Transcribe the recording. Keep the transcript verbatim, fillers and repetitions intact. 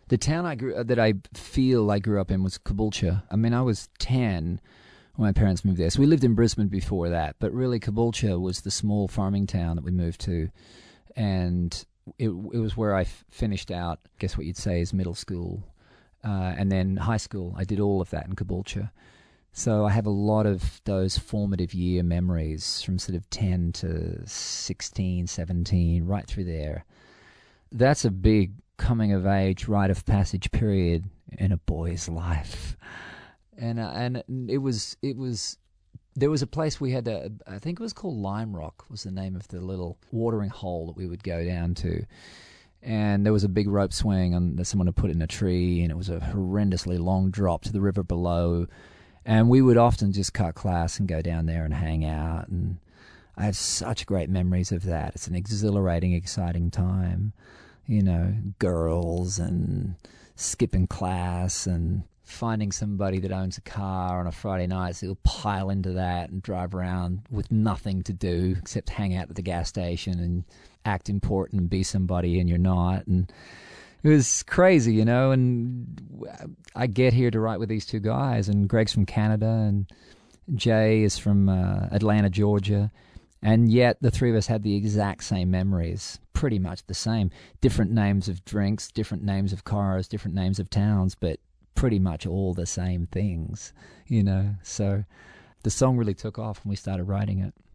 The town I grew that I feel I grew up in was Caboolture. I mean, I was ten when my parents moved there. So we lived in Brisbane before that, but really Caboolture was the small farming town that we moved to, and it it was where I f- finished out, I guess what you'd say is middle school, uh, and then high school. I did all of that in Caboolture. So I have a lot of those formative year memories from sort of ten to sixteen, seventeen, right through there. That's a big coming of age, rite of passage period in a boy's life, and uh, and it was it was there was a place we had to, I think it was called Lime Rock was the name of the little watering hole that we would go down to, and there was a big rope swing and that someone had put in a tree, and it was a horrendously long drop to the river below, and we would often just cut class and go down there and hang out, and I have such great memories of that. It's an exhilarating, exciting time. You know, girls and skipping class and finding somebody that owns a car on a Friday night, so you'll pile into that and drive around with nothing to do except hang out at the gas station and act important and be somebody and you're not. And it was crazy, you know, and I get here to write with these two guys, and Greg's from Canada and Jay is from uh, Atlanta, Georgia. And yet the three of us had the exact same memories, pretty much the same. Different names of drinks, different names of cars, different names of towns, but pretty much all the same things, you know. So the song really took off when we started writing it.